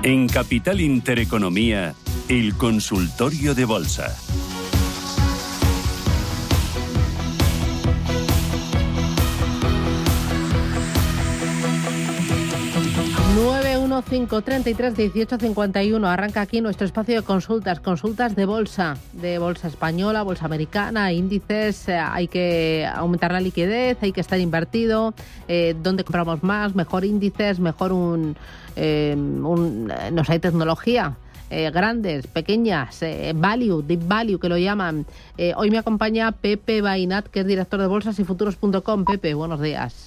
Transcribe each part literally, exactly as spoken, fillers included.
En Capital Intereconomía, el consultorio de bolsa. nueve uno cinco, treinta y tres, dieciocho, cincuenta y uno. Arranca aquí nuestro espacio de consultas, consultas de bolsa, de bolsa española, bolsa americana, índices. Eh, hay que aumentar la liquidez, hay que estar invertido. Eh, ¿Dónde compramos más? Mejor índices, mejor un, eh, un no sé, tecnología. Eh, grandes, pequeñas, eh, value, deep value, que lo llaman. Eh, hoy me acompaña Pepe Bainat, que es director de bolsas y futuros punto com. Pepe, buenos días.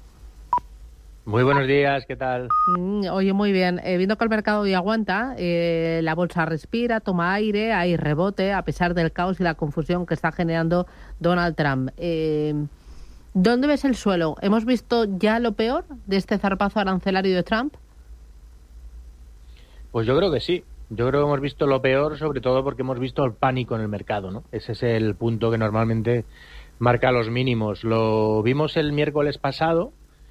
Muy buenos días, ¿qué tal? Mm, oye, muy bien. Eh, viendo que el mercado hoy aguanta, eh, la bolsa respira, toma aire, hay rebote, a pesar del caos y la confusión que está generando Donald Trump. Eh, ¿Dónde ves el suelo? ¿Hemos visto ya lo peor de este zarpazo arancelario de Trump? Pues yo creo que sí. Yo creo que hemos visto lo peor, sobre todo porque hemos visto el pánico en el mercado, ¿no? Ese es el punto que normalmente marca los mínimos. Lo vimos el miércoles pasado.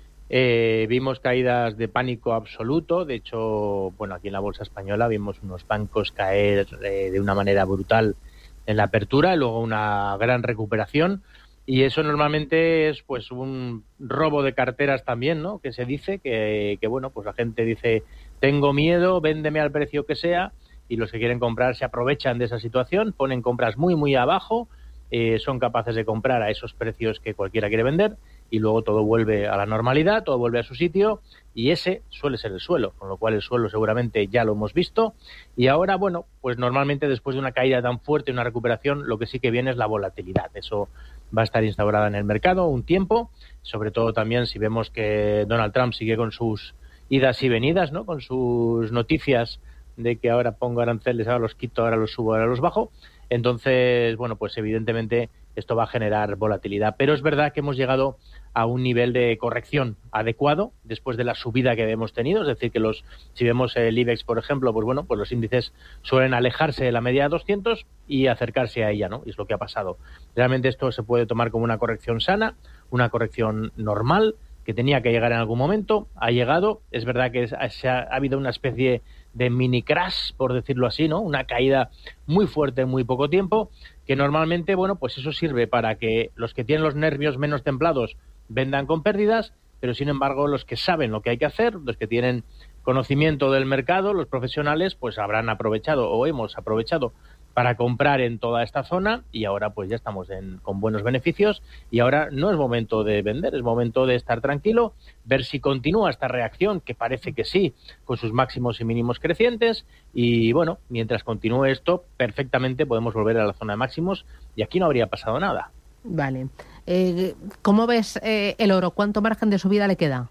Eh, vimos caídas de pánico absoluto. De hecho, bueno, aquí en la bolsa española vimos unos bancos caer eh, de una manera brutal en la apertura y luego una gran recuperación. Y eso normalmente es pues un robo de carteras también, ¿no? Que se dice que, que bueno, pues la gente dice, tengo miedo, véndeme al precio que sea, y los que quieren comprar se aprovechan de esa situación, ponen compras muy, muy abajo, eh, son capaces de comprar a esos precios que cualquiera quiere vender, y luego todo vuelve a la normalidad, todo vuelve a su sitio, y ese suele ser el suelo, con lo cual el suelo seguramente ya lo hemos visto. Y ahora, bueno, pues normalmente después de una caída tan fuerte, una recuperación, lo que sí que viene es la volatilidad. Eso va a estar instaurada en el mercado un tiempo, sobre todo también si vemos que Donald Trump sigue con sus idas y venidas, ¿no? Con sus noticias de que ahora pongo aranceles, ahora los quito, ahora los subo, ahora los bajo. Entonces, bueno, pues evidentemente esto va a generar volatilidad. Pero es verdad que hemos llegado a un nivel de corrección adecuado después de la subida que hemos tenido. Es decir, que los si vemos el IBEX, por ejemplo, pues bueno, pues los índices suelen alejarse de la media de doscientos y acercarse a ella, ¿no? Y es lo que ha pasado. Realmente esto se puede tomar como una corrección sana, una corrección normal, que tenía que llegar en algún momento, ha llegado. Es verdad que es, ha, ha habido una especie de mini crash, por decirlo así, ¿no? Una caída muy fuerte en muy poco tiempo, que normalmente, bueno, pues eso sirve para que los que tienen los nervios menos templados vendan con pérdidas, pero sin embargo los que saben lo que hay que hacer, los que tienen conocimiento del mercado, los profesionales, pues habrán aprovechado o hemos aprovechado para comprar en toda esta zona, y ahora pues ya estamos en, con buenos beneficios, y ahora no es momento de vender, es momento de estar tranquilo, ver si continúa esta reacción, que parece que sí, con sus máximos y mínimos crecientes, y bueno, mientras continúe esto, perfectamente podemos volver a la zona de máximos, y aquí no habría pasado nada. Vale. Eh, ¿Cómo ves eh, el oro? ¿Cuánto margen de subida le queda?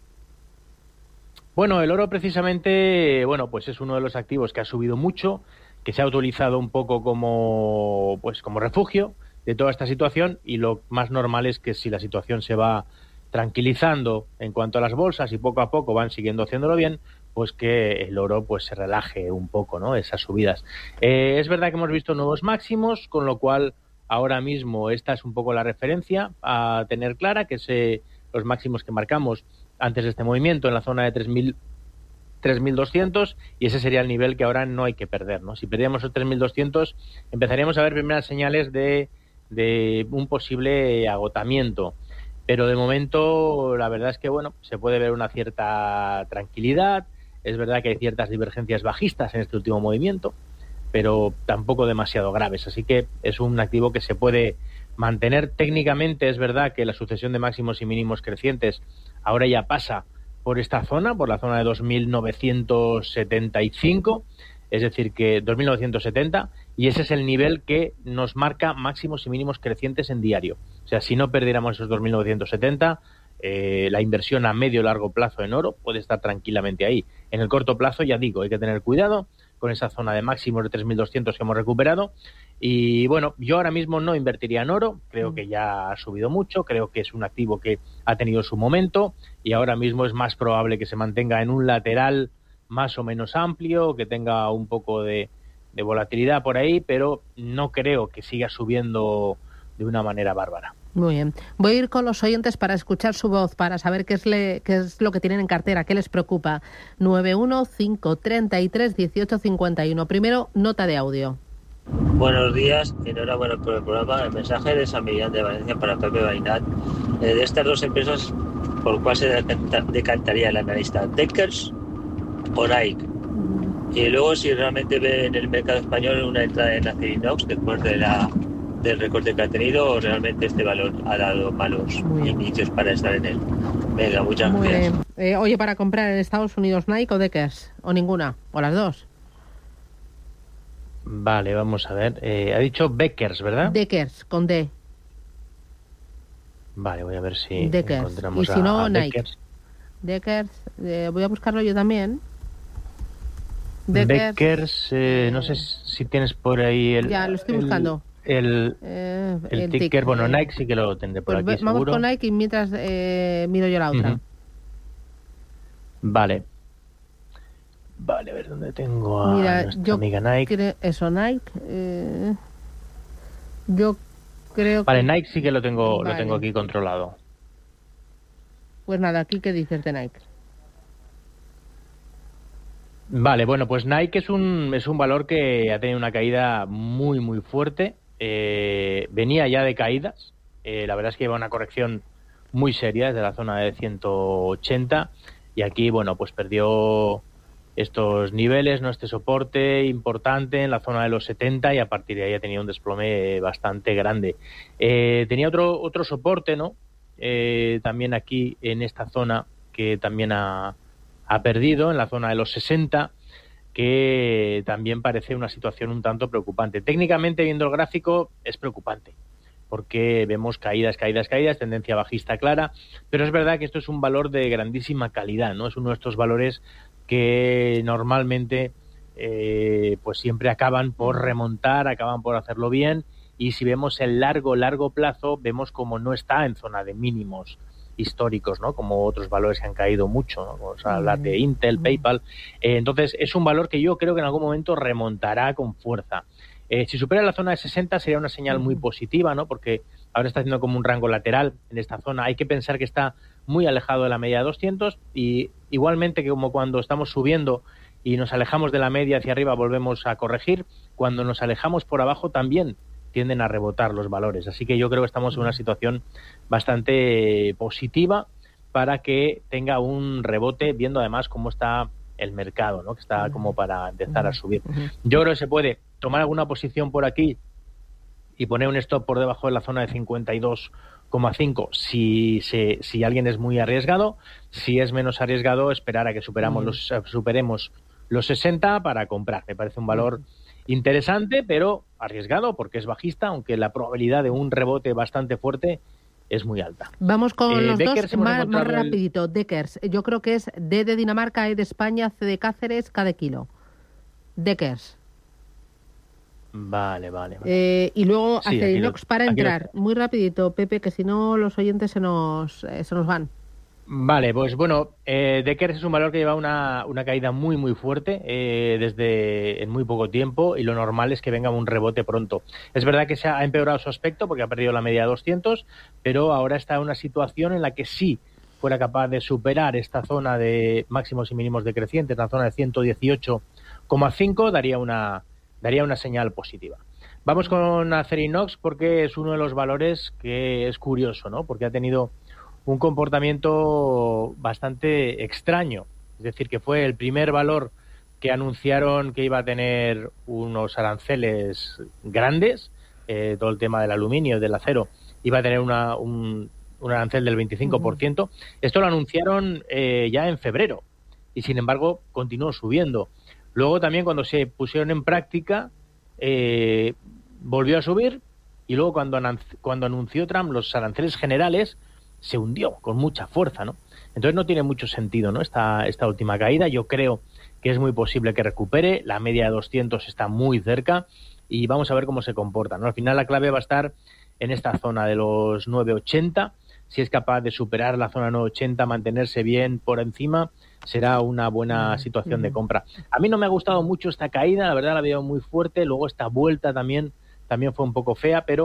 Bueno, el oro precisamente, bueno, pues es uno de los activos que ha subido mucho, que se ha utilizado un poco como pues como refugio de toda esta situación, y lo más normal es que si la situación se va tranquilizando en cuanto a las bolsas y poco a poco van siguiendo haciéndolo bien, pues que el oro pues se relaje un poco, ¿no? Esas subidas. Eh, es verdad que hemos visto nuevos máximos, con lo cual ahora mismo esta es un poco la referencia a tener clara, que se, los máximos que marcamos antes de este movimiento en la zona de tres mil tres mil doscientos, y ese sería el nivel que ahora no hay que perder, ¿no? Si perdíamos esos tres mil doscientos, empezaríamos a ver primeras señales de, de un posible agotamiento. Pero de momento, la verdad es que, bueno, se puede ver una cierta tranquilidad. Es verdad que hay ciertas divergencias bajistas en este último movimiento, pero tampoco demasiado graves. Así que es un activo que se puede mantener. Técnicamente es verdad que la sucesión de máximos y mínimos crecientes ahora ya pasa por esta zona, por la zona de dos mil novecientos setenta y cinco, es decir, que dos mil novecientos setenta, y ese es el nivel que nos marca máximos y mínimos crecientes en diario. O sea, si no perdiéramos esos dos mil novecientos setenta, eh, la inversión a medio o largo plazo en oro puede estar tranquilamente ahí. En el corto plazo, ya digo, hay que tener cuidado con esa zona de máximos de tres mil doscientos que hemos recuperado. Y bueno, yo ahora mismo no invertiría en oro, creo que ya ha subido mucho, creo que es un activo que ha tenido su momento, y ahora mismo es más probable que se mantenga en un lateral más o menos amplio, que tenga un poco de, de volatilidad por ahí, pero no creo que siga subiendo de una manera bárbara. Muy bien. Voy a ir con los oyentes para escuchar su voz, para saber qué es, le, qué es lo que tienen en cartera, qué les preocupa. nueve uno cinco tres tres uno ocho cinco uno. Primero, nota de audio. Buenos días, enhorabuena por el programa. El mensaje de San Millán de Valencia para Pepe Bainat. Eh, de estas dos empresas, ¿por cuál se decanta, decantaría el analista? ¿Deckers o Nike? Y luego, si realmente ve en el mercado español una entrada en Acerinox después de la del recorte que ha tenido, o realmente este valor ha dado malos inicios para estar en él. Venga, muchas Muy gracias. bien. Eh, oye, para comprar en Estados Unidos, Nike o Deckers, o ninguna, o las dos. Vale, vamos a ver. Eh, ha dicho Beckers, ¿verdad? Deckers, con D. Vale, voy a ver si Deckers. encontramos Y si no, a, a Nike. Beckers. Deckers, eh, voy a buscarlo yo también. Deckers, Beckers eh, no sé si tienes por ahí el... Ya, lo estoy el, buscando. El, eh, el, el ticker, tick, bueno, eh. Nike sí que lo tendré por Pues aquí, vamos seguro. con Nike y mientras eh, miro yo la otra. Uh-huh. Vale. Vale, a ver dónde tengo a Mira, nuestra yo amiga Nike. Cre- eso, Nike. Eh, yo creo Vale, que... Nike sí que lo tengo, Vale. lo tengo aquí controlado. Pues nada, aquí qué dices de Nike. Vale, bueno, pues Nike es un, es un valor que ha tenido una caída muy, muy fuerte. Eh, venía ya de caídas. Eh, la verdad es que lleva una corrección muy seria desde la zona de ciento ochenta. Y aquí, bueno, pues perdió estos niveles, ¿no? Este soporte importante en la zona de los setenta y a partir de ahí ha tenido un desplome bastante grande. Eh, tenía otro, otro soporte, ¿no? Eh, también aquí en esta zona que también ha... ha perdido en la zona de los sesenta, que también parece una situación un tanto preocupante. Técnicamente, viendo el gráfico, es preocupante, porque vemos caídas, caídas, caídas, tendencia bajista clara, pero es verdad que esto es un valor de grandísima calidad, ¿no? Es uno de estos valores que normalmente eh, pues siempre acaban por remontar, acaban por hacerlo bien, y si vemos el largo, largo plazo, vemos como no está en zona de mínimos históricos, ¿no? Como otros valores que han caído mucho, ¿no? Vamos a hablar de Intel, PayPal. Eh, entonces, es un valor que yo creo que en algún momento remontará con fuerza. Eh, si supera la zona de sesenta sería una señal muy positiva, ¿no? Porque ahora está haciendo como un rango lateral en esta zona. Hay que pensar que está muy alejado de la media de doscientos y igualmente que como cuando estamos subiendo y nos alejamos de la media hacia arriba volvemos a corregir, cuando nos alejamos por abajo también tienden a rebotar los valores. Así que yo creo que estamos en una situación bastante positiva para que tenga un rebote, viendo además cómo está el mercado, ¿no? Que está como para empezar a subir. Yo creo que se puede tomar alguna posición por aquí y poner un stop por debajo de la zona de cincuenta y dos coma cinco si, se, si alguien es muy arriesgado. Si es menos arriesgado, esperar a que superamos los, superemos los sesenta para comprar. Me parece un valor interesante, pero arriesgado porque es bajista, aunque la probabilidad de un rebote bastante fuerte es muy alta. Vamos con Eh, los Deckers dos hemos más, más encontrado el- rapidito. Deckers, yo creo que es D de Dinamarca, E de España, C de Cáceres, K de Kilo. Deckers. Vale, vale. vale. Eh, y luego Sí, aquí Acerinox lo- para aquí lo- entrar. Muy rapidito, Pepe, que si no los oyentes se nos, eh, se nos van. Vale, pues bueno, eh, Deckers es un valor que lleva una, una caída muy, muy fuerte eh, desde en muy poco tiempo y lo normal es que venga un rebote pronto. Es verdad que se ha empeorado su aspecto porque ha perdido la media de doscientos, pero ahora está en una situación en la que sí fuera capaz de superar esta zona de máximos y mínimos decrecientes, la zona de ciento dieciocho coma cinco, daría una, daría una señal positiva. Vamos con Acerinox porque es uno de los valores que es curioso, ¿no? Porque ha tenido un comportamiento bastante extraño. Es decir, que fue el primer valor que anunciaron que iba a tener unos aranceles grandes, eh, todo el tema del aluminio y del acero, iba a tener una, un, un arancel del veinticinco por ciento. Uh-huh. Esto lo anunciaron eh, ya en febrero y, sin embargo, continuó subiendo. Luego también, cuando se pusieron en práctica, eh, volvió a subir y luego cuando, cuando anunció Trump los aranceles generales, se hundió con mucha fuerza, ¿no? Entonces no tiene mucho sentido, ¿no? Esta, esta última caída. Yo creo que es muy posible que recupere. La media de doscientos está muy cerca y vamos a ver cómo se comporta, ¿no? Al final la clave va a estar en esta zona de los nueve ochenta. Si es capaz de superar la zona nueve ochenta, mantenerse bien por encima, será una buena situación de compra. A mí no me ha gustado mucho esta caída, la verdad la veo muy fuerte. Luego esta vuelta también, también fue un poco fea, pero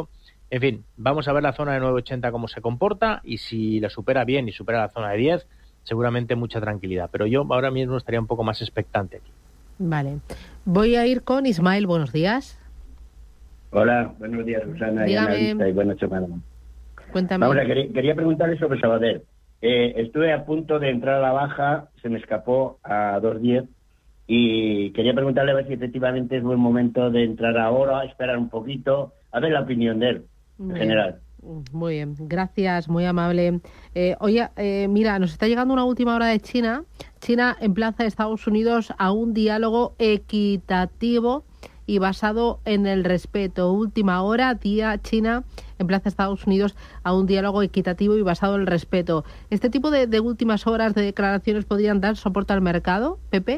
En fin, vamos a ver la zona de nueve ochenta cómo se comporta y si la supera bien y supera la zona de diez, seguramente mucha tranquilidad. Pero yo ahora mismo estaría un poco más expectante aquí. Vale. Voy a ir con Ismael. Buenos días. Hola, buenos días, Susana. Dígame. Y analista, y buenas semanas. Cuéntame. Vamos a, quería, quería preguntarle sobre Sabadell. Eh, estuve a punto de entrar a la baja, se me escapó a dos diez y quería preguntarle a ver si efectivamente es buen momento de entrar ahora, esperar un poquito, a ver la opinión de él, en Bien. general. Muy bien, gracias, muy amable. Eh, oye, eh, mira, nos está llegando una última hora de China. China emplaza a Estados Unidos a un diálogo equitativo y basado en el respeto. Última hora, día China emplaza a Estados Unidos a un diálogo equitativo y basado en el respeto. ¿Este tipo de, de últimas horas de declaraciones podrían dar soporte al mercado, Pepe?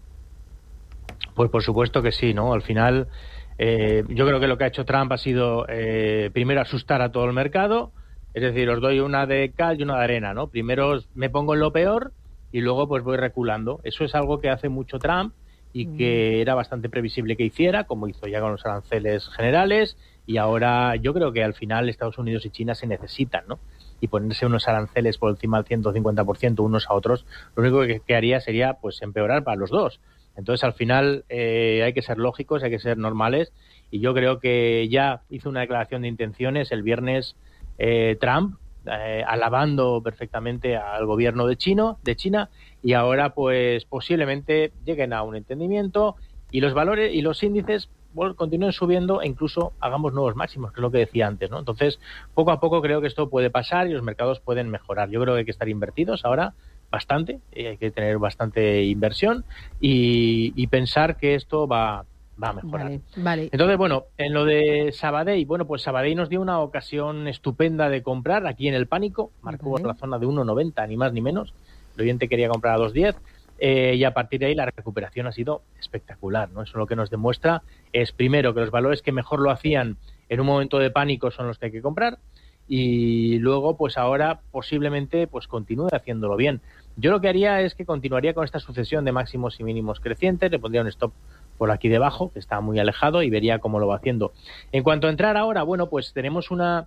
Pues por supuesto que sí, ¿no? Al final, eh, yo creo que lo que ha hecho Trump ha sido, eh, primero, asustar a todo el mercado, es decir, os doy una de cal y una de arena, ¿no? Primero me pongo en lo peor y luego pues voy reculando. Eso es algo que hace mucho Trump y que era bastante previsible que hiciera, como hizo ya con los aranceles generales, y ahora yo creo que al final Estados Unidos y China se necesitan, ¿no? Y ponerse unos aranceles por encima del ciento cincuenta por ciento unos a otros, lo único que, que haría sería pues empeorar para los dos. Entonces, al final, eh, hay que ser lógicos, hay que ser normales, y yo creo que ya hizo una declaración de intenciones el viernes eh, Trump, eh, alabando perfectamente al gobierno de, Chino, de China, y ahora, pues, posiblemente lleguen a un entendimiento y los valores y los índices bueno, continúen subiendo e incluso hagamos nuevos máximos, que es lo que decía antes, ¿no? Entonces, poco a poco creo que esto puede pasar y los mercados pueden mejorar. Yo creo que hay que estar invertidos ahora bastante, eh, hay que tener bastante inversión y, y pensar que esto va, va a mejorar. Vale, vale. Entonces, bueno, en lo de Sabadell, bueno, pues Sabadell nos dio una ocasión estupenda de comprar aquí en el pánico, marcó Vale. la zona de uno noventa, ni más ni menos, el oyente quería comprar a dos diez, eh, y a partir de ahí la recuperación ha sido espectacular, ¿no? Eso lo que nos demuestra es, primero, que los valores que mejor lo hacían en un momento de pánico son los que hay que comprar, y luego, pues ahora posiblemente pues continúe haciéndolo bien. Yo lo que haría es que continuaría con esta sucesión de máximos y mínimos crecientes, le pondría un stop por aquí debajo, que está muy alejado, y vería cómo lo va haciendo. En cuanto a entrar ahora, bueno, pues tenemos una...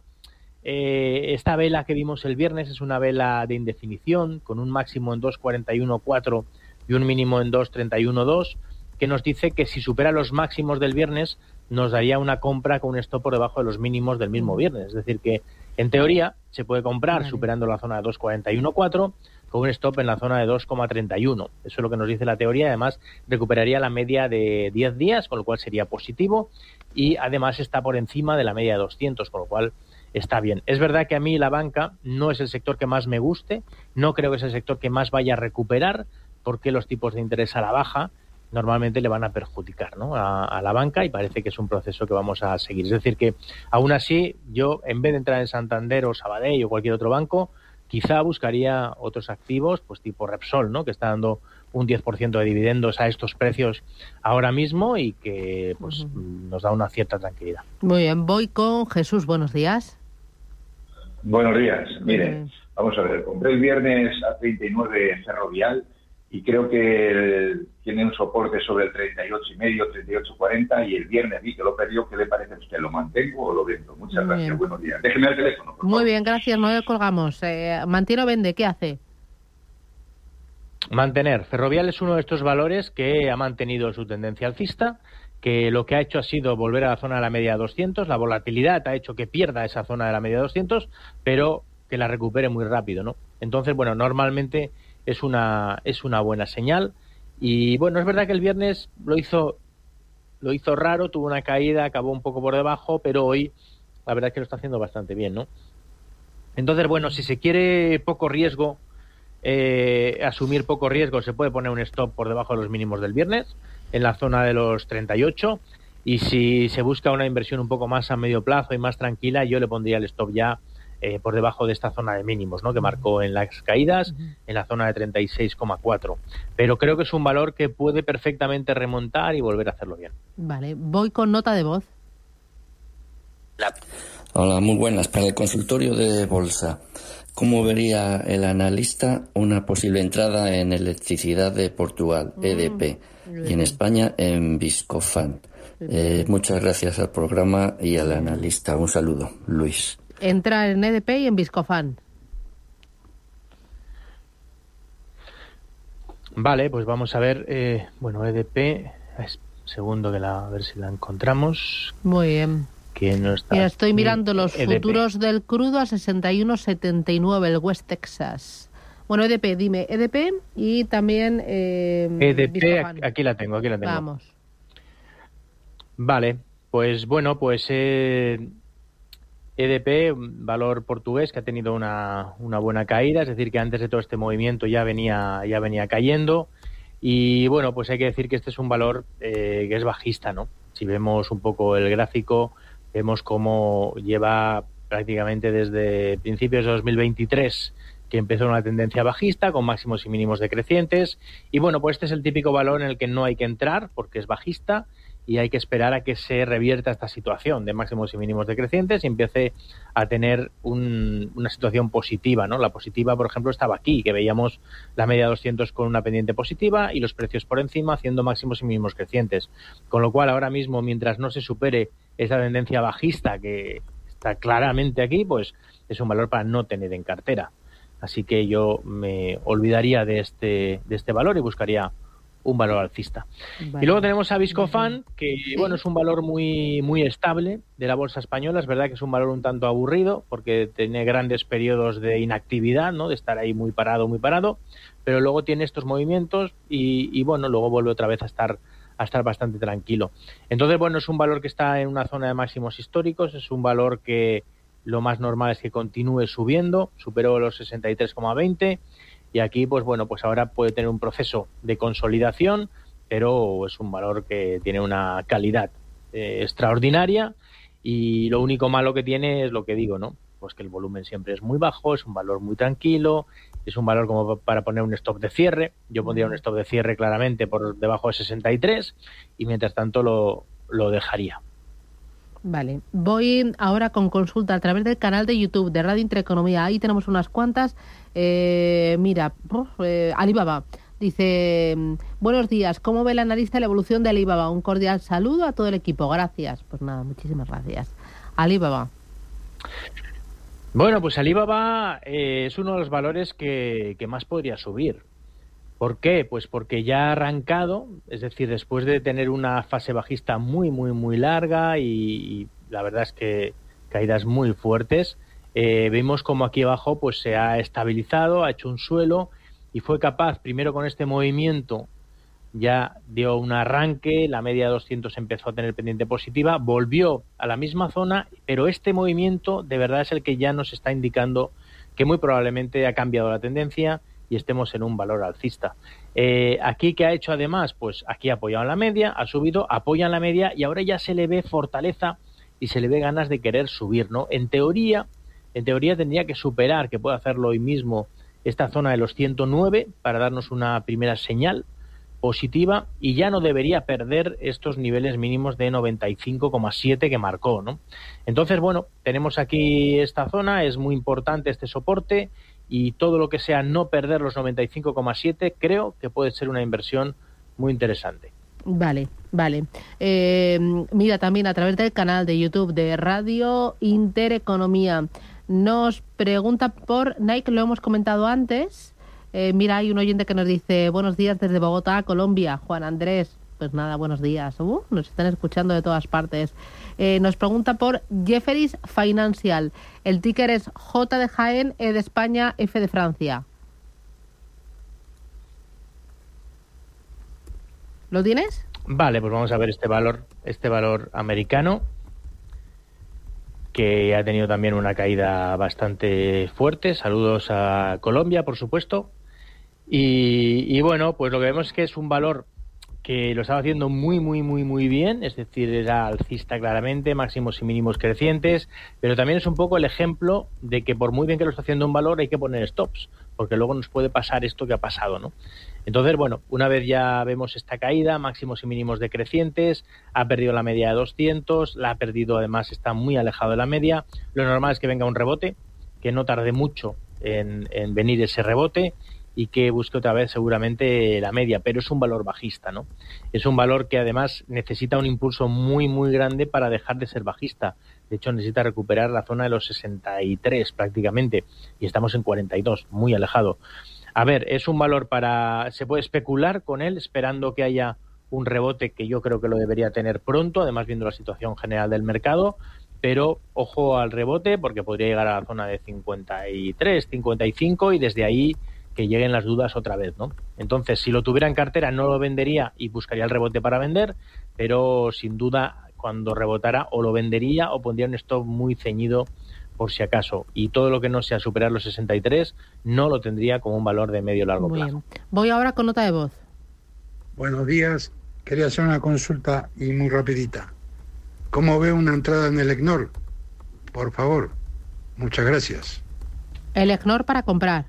Eh, esta vela que vimos el viernes es una vela de indefinición, con un máximo en dos cuarenta y uno cuatro y un mínimo en dos treinta y uno dos, que nos dice que si supera los máximos del viernes, nos daría una compra con un stop por debajo de los mínimos del mismo viernes. Es decir, que en teoría se puede comprar vale. superando la zona de dos cuarenta y uno cuatro con un stop en la zona de dos treinta y uno. Eso es lo que nos dice la teoría. Además, recuperaría la media de diez días, con lo cual sería positivo. Y además está por encima de la media de doscientos, con lo cual está bien. Es verdad que a mí la banca no es el sector que más me guste. No creo que es el sector que más vaya a recuperar, porque los tipos de interés a la baja normalmente le van a perjudicar, ¿no? a, a la banca, y parece que es un proceso que vamos a seguir. Es decir, que aún así yo, en vez de entrar en Santander o Sabadell o cualquier otro banco, quizá buscaría otros activos, pues tipo Repsol, ¿no? Que está dando un diez por ciento de dividendos a estos precios ahora mismo y que pues uh-huh. nos da una cierta tranquilidad. Muy bien, voy con Jesús. Buenos días. Buenos días. Miren, uh-huh. vamos a ver, compré el viernes a treinta y nueve en Ferrovial y creo que el, tiene un soporte sobre el treinta y ocho y medio, treinta y ocho cuarenta, y el viernes vi que lo perdió. ¿Qué le parece a usted? ¿Lo mantengo o lo vendo? Muchas Muy gracias, bien. buenos días. Déjeme el teléfono, por Muy favor. bien, gracias, no le colgamos. Eh, ¿Mantiene o vende? ¿Qué hace? Mantener. Ferrovial es uno de estos valores que ha mantenido su tendencia alcista, que lo que ha hecho ha sido volver a la zona de la media de doscientos. La volatilidad ha hecho que pierda esa zona de la media de doscientos, pero que la recupere muy rápido, ¿no? Entonces, bueno, normalmente es una es una buena señal. Y bueno, es verdad que el viernes lo hizo lo hizo raro, tuvo una caída, acabó un poco por debajo, pero hoy la verdad es que lo está haciendo bastante bien, ¿no? Entonces, bueno, si se quiere poco riesgo, eh, asumir poco riesgo, se puede poner un stop por debajo de los mínimos del viernes, en la zona de los treinta y ocho, y si se busca una inversión un poco más a medio plazo y más tranquila, yo le pondría el stop ya eh, por debajo de esta zona de mínimos, ¿no? Que marcó en las caídas, en la zona de treinta y seis coma cuatro. Pero creo que es un valor que puede perfectamente remontar y volver a hacerlo bien. Vale, voy con nota de voz. Hola, muy buenas. Para el consultorio de bolsa, ¿cómo vería el analista una posible entrada en electricidad de Portugal, mm, E D P, y en España en Viscofan? Eh, muchas gracias al programa y al analista. Un saludo, Luis. Entra en E D P y en Viscofan. Vale, pues vamos a ver. Eh, bueno, E D P, es segundo que la, a ver si la encontramos. Muy bien. Que no está. Mira, estoy mirando los E D P. futuros del crudo a sesenta y uno setenta y nueve, el West Texas. Bueno, E D P, dime, E D P y también eh, E D P, Viscofan. aquí la tengo, aquí la tengo. Vamos. Vale, pues bueno, pues eh, E D P, valor portugués que ha tenido una, una buena caída, es decir, que antes de todo este movimiento ya venía, ya venía cayendo. Y bueno, pues hay que decir que este es un valor eh, que es bajista, ¿no? Si vemos un poco el gráfico, vemos cómo lleva prácticamente desde principios de dos mil veintitrés que empezó una tendencia bajista con máximos y mínimos decrecientes. Y bueno, pues este es el típico valor en el que no hay que entrar porque es bajista y hay que esperar a que se revierta esta situación de máximos y mínimos decrecientes y empiece a tener un, una situación positiva, ¿no? La positiva, por ejemplo, estaba aquí, que veíamos la media doscientos con una pendiente positiva y los precios por encima haciendo máximos y mínimos crecientes. Con lo cual, ahora mismo, mientras no se supere esa tendencia bajista que está claramente aquí, pues es un valor para no tener en cartera. Así que yo me olvidaría de este, de este valor y buscaría un valor alcista. Vale. Y luego tenemos a Viscofan, que sí. bueno, es un valor muy, muy estable de la bolsa española. Es verdad que es un valor un tanto aburrido porque tiene grandes periodos de inactividad, ¿no? De estar ahí muy parado, muy parado, pero luego tiene estos movimientos y, y bueno, luego vuelve otra vez a estar a estar bastante tranquilo. Entonces, bueno, es un valor que está en una zona de máximos históricos, es un valor que lo más normal es que continúe subiendo, superó los sesenta y tres coma veinte y aquí, pues bueno, pues ahora puede tener un proceso de consolidación, pero es un valor que tiene una calidad eh, extraordinaria y lo único malo que tiene es lo que digo, ¿no? Pues que el volumen siempre es muy bajo, es un valor muy tranquilo, es un valor como para poner un stop de cierre. Yo pondría un stop de cierre claramente por debajo de sesenta y tres y mientras tanto lo, lo dejaría. Vale, voy ahora con consulta a través del canal de YouTube de Radio Intereconomía. Ahí tenemos unas cuantas. Eh, mira, eh, Alibaba dice: buenos días, ¿cómo ve el analista la evolución de Alibaba? Un cordial saludo a todo el equipo, gracias. Pues nada, muchísimas gracias. Alibaba. Bueno, pues Alibaba eh, es uno de los valores que, que más podría subir. ¿Por qué? Pues porque ya ha arrancado, es decir, después de tener una fase bajista muy, muy, muy larga y, y la verdad es que caídas muy fuertes, eh, vemos como aquí abajo pues se ha estabilizado, ha hecho un suelo y fue capaz, primero con este movimiento, ya dio un arranque, la media de doscientos empezó a tener pendiente positiva, volvió a la misma zona, pero este movimiento de verdad es el que ya nos está indicando que muy probablemente ha cambiado la tendencia y estemos en un valor alcista. Eh, aquí, ¿qué ha hecho además? Pues aquí ha apoyado en la media, ha subido, apoya en la media y ahora ya se le ve fortaleza y se le ve ganas de querer subir, ¿no? En teoría, en teoría tendría que superar, que puede hacerlo hoy mismo, esta zona de los ciento nueve para darnos una primera señal positiva y ya no debería perder estos niveles mínimos de noventa y cinco coma siete que marcó, ¿no? Entonces, bueno, tenemos aquí esta zona, es muy importante este soporte y todo lo que sea no perder los noventa y cinco coma siete creo que puede ser una inversión muy interesante. Vale, vale. Eh, mira, también a través del canal de YouTube de Radio Intereconomía nos pregunta por Nike, lo hemos comentado antes. Eh, mira, hay un oyente que nos dice: buenos días desde Bogotá, Colombia, Juan Andrés. Pues nada, buenos días. Uh, nos están escuchando de todas partes. Eh, nos pregunta por Jefferies Financial. El ticker es J de Jaén, E de España, F de Francia. ¿Lo tienes? Vale, pues vamos a ver este valor, este valor americano, que ha tenido también una caída bastante fuerte. Saludos a Colombia, por supuesto. Y, y bueno, pues lo que vemos es que es un valor que lo estaba haciendo muy, muy, muy, muy bien, es decir, era alcista claramente, máximos y mínimos crecientes, pero también es un poco el ejemplo de que por muy bien que lo está haciendo un valor hay que poner stops, porque luego nos puede pasar esto que ha pasado, ¿no? Entonces, bueno, una vez ya vemos esta caída, máximos y mínimos decrecientes, ha perdido la media de doscientos, la ha perdido, además está muy alejado de la media, lo normal es que venga un rebote, que no tarde mucho en, en venir ese rebote, y que busque otra vez seguramente la media, pero es un valor bajista, ¿no? Es un valor que además necesita un impulso muy, muy grande para dejar de ser bajista. De hecho, necesita recuperar la zona de los sesenta y tres prácticamente, y estamos en cuarenta y dos, muy alejado. A ver, es un valor para... se puede especular con él esperando que haya un rebote que yo creo que lo debería tener pronto, además viendo la situación general del mercado, pero ojo al rebote porque podría llegar a la zona de cincuenta y tres, cincuenta y cinco y desde ahí que lleguen las dudas otra vez, ¿no? Entonces, si lo tuviera en cartera no lo vendería y buscaría el rebote para vender, pero sin duda cuando rebotara o lo vendería o pondría un stop muy ceñido por si acaso, y todo lo que no sea superar los sesenta y tres no lo tendría como un valor de medio largo Muy plazo. bien. Voy ahora con nota de voz. Buenos días, quería hacer una consulta y muy rapidita. ¿Cómo ve una entrada en el EGNOR? Por favor, muchas gracias. El EGNOR para comprar.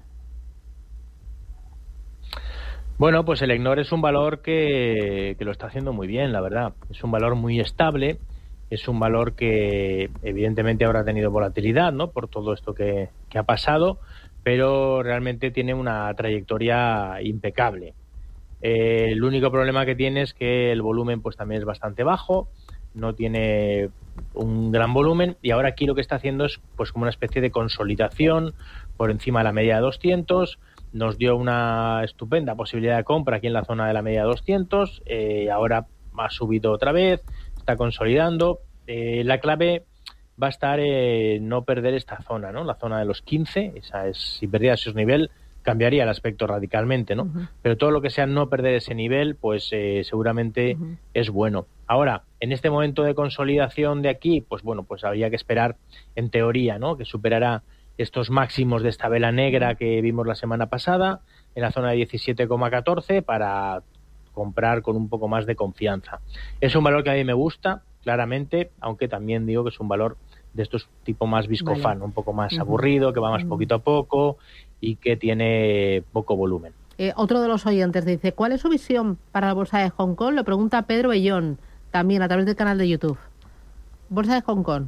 Bueno, pues el EGNOR es un valor que, que lo está haciendo muy bien, la verdad. Es un valor muy estable, es un valor que evidentemente ahora ha tenido volatilidad, ¿no? Por todo esto que, que ha pasado, pero realmente tiene una trayectoria impecable. Eh, el único problema que tiene es que el volumen pues también es bastante bajo, no tiene un gran volumen y ahora aquí lo que está haciendo es pues como una especie de consolidación por encima de la media de doscientos. Nos dio una estupenda posibilidad de compra aquí en la zona de la media de doscientos, eh, ahora ha subido otra vez, está consolidando. Eh, la clave va a estar en no perder esta zona, ¿no? La zona de los quince, esa es, si perdiera ese nivel cambiaría el aspecto radicalmente, ¿no? Uh-huh. Pero todo lo que sea no perder ese nivel, pues eh, seguramente uh-huh. es bueno. Ahora, en este momento de consolidación de aquí, pues bueno, pues habría que esperar, en teoría, ¿no? Que superará estos máximos de esta vela negra que vimos la semana pasada, en la zona de diecisiete coma catorce, para comprar con un poco más de confianza. Es un valor que a mí me gusta, claramente, aunque también digo que es un valor de estos tipo más viscofan, vale. un poco más uh-huh. aburrido, que va más uh-huh. poquito a poco y que tiene poco volumen. Eh, otro de los oyentes dice, ¿cuál es su visión para la bolsa de Hong Kong? Lo pregunta Pedro Bellón, también a través del canal de YouTube. Bolsa de Hong Kong.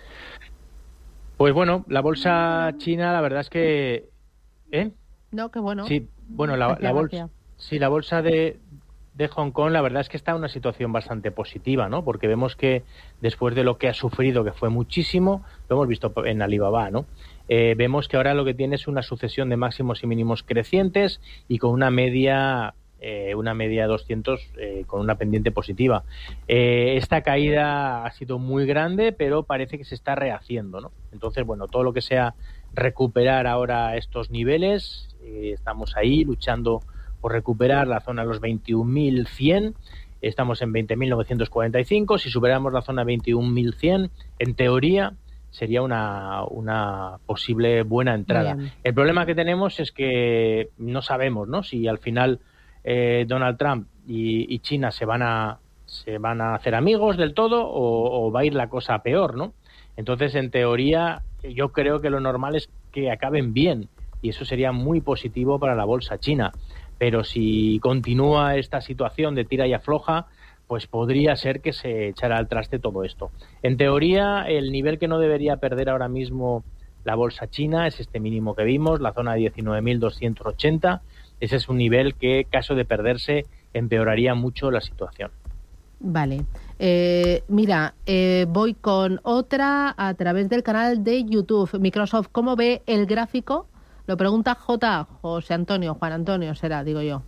Pues bueno, la bolsa china, la verdad es que... ¿Eh? No, qué bueno. Sí, bueno, la, la bolsa... Sí, la bolsa de, de Hong Kong, la verdad es que está en una situación bastante positiva, ¿no? Porque vemos que después de lo que ha sufrido, que fue muchísimo, lo hemos visto en Alibaba, ¿no? Eh, vemos que ahora lo que tiene es una sucesión de máximos y mínimos crecientes y con una media... Eh, una media de doscientos eh, con una pendiente positiva. Eh, esta caída ha sido muy grande, pero parece que se está rehaciendo, ¿no? Entonces, bueno, todo lo que sea recuperar ahora estos niveles, eh, estamos ahí luchando por recuperar la zona de los veintiún mil cien, estamos en veinte mil novecientos cuarenta y cinco, si superamos la zona veintiún mil cien, en teoría sería una, una posible buena entrada. Bien. El problema que tenemos es que no sabemos, ¿no? Si al final Eh, Donald Trump y, y China se van a se van a hacer amigos del todo o, o va a ir la cosa a peor, ¿no? Entonces, en teoría, yo creo que lo normal es que acaben bien y eso sería muy positivo para la bolsa china. Pero si continúa esta situación de tira y afloja, pues podría ser que se echara al traste todo esto. En teoría, el nivel que no debería perder ahora mismo la bolsa china es este mínimo que vimos, la zona de diecinueve mil doscientos ochenta. Ese es un nivel que, caso de perderse, empeoraría mucho la situación. Vale. Eh, mira, eh, voy con otra a través del canal de YouTube. Microsoft, ¿cómo ve el gráfico? Lo pregunta J. José Antonio, Juan Antonio será, digo yo.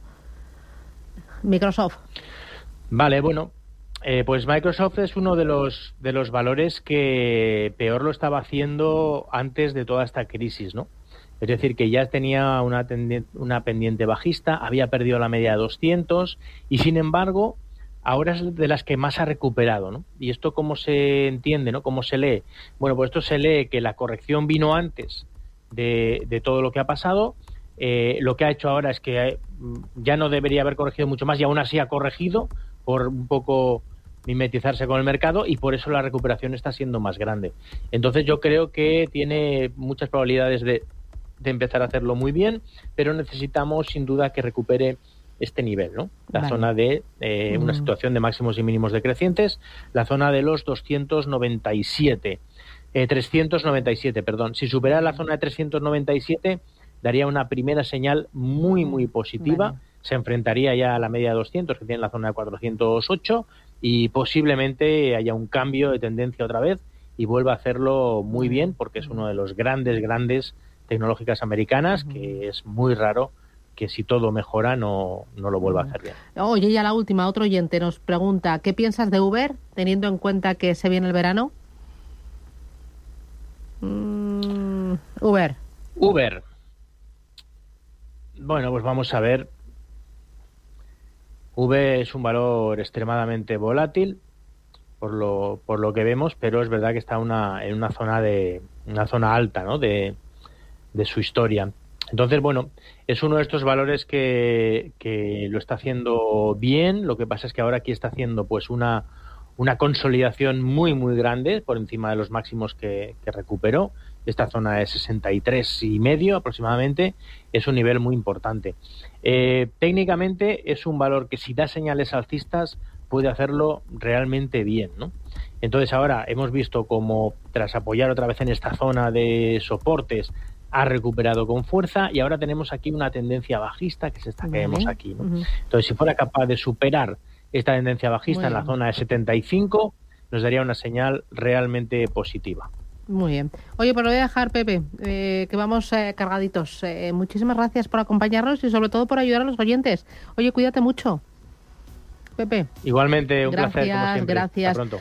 Microsoft. Vale, bueno, eh, pues Microsoft es uno de los, de los valores que peor lo estaba haciendo antes de toda esta crisis, ¿no? Es decir, que ya tenía una, tendiente, una pendiente bajista, había perdido la media de doscientos y, sin embargo, ahora es de las que más ha recuperado, ¿no? ¿Y esto cómo se entiende, ¿no? ¿Cómo se lee? Bueno, pues esto se lee que la corrección vino antes de, de todo lo que ha pasado. Eh, lo que ha hecho ahora es que ya no debería haber corregido mucho más y aún así ha corregido por un poco mimetizarse con el mercado y por eso la recuperación está siendo más grande. Entonces yo creo que tiene muchas probabilidades de de empezar a hacerlo muy bien, pero necesitamos sin duda que recupere este nivel, ¿no? La vale. zona de eh, mm. una situación de máximos y mínimos decrecientes, la zona de los doscientos noventa y siete, eh, trescientos noventa y siete, perdón. Si supera la zona de trescientos noventa y siete, daría una primera señal muy, muy positiva. Vale. Se enfrentaría ya a la media de doscientos, que tiene la zona de cuatrocientos ocho, y posiblemente haya un cambio de tendencia otra vez y vuelva a hacerlo muy bien, porque es uno de los grandes, grandes tecnológicas americanas, que es muy raro que si todo mejora no, no lo vuelva a hacer bien. Oye, ya la última, otro oyente nos pregunta, ¿qué piensas de Uber, teniendo en cuenta que se viene el verano? Mm, Uber. Uber. Bueno, pues vamos a ver. Uber es un valor extremadamente volátil, por lo, por lo que vemos, pero es verdad que está una, en una zona de una zona alta, ¿no? de, de su historia. Entonces, bueno, es uno de estos valores que, que lo está haciendo bien. Lo que pasa es que ahora aquí está haciendo pues una, una consolidación muy, muy grande por encima de los máximos que, que recuperó. Esta zona de sesenta y tres y medio aproximadamente es un nivel muy importante. Eh, técnicamente es un valor que si da señales alcistas puede hacerlo realmente bien, ¿no? Entonces ahora hemos visto como tras apoyar otra vez en esta zona de soportes ha recuperado con fuerza y ahora tenemos aquí una tendencia bajista que es esta que vemos aquí, ¿no? Uh-huh. Entonces si fuera capaz de superar esta tendencia bajista en la zona de setenta y cinco nos daría una señal realmente positiva. Muy bien. Oye, pues lo voy a dejar, Pepe, eh, que vamos eh, cargaditos. Eh, muchísimas gracias por acompañarnos y sobre todo por ayudar a los oyentes. Oye, cuídate mucho, Pepe. Igualmente, un gracias, placer, como siempre. Gracias. Hasta pronto.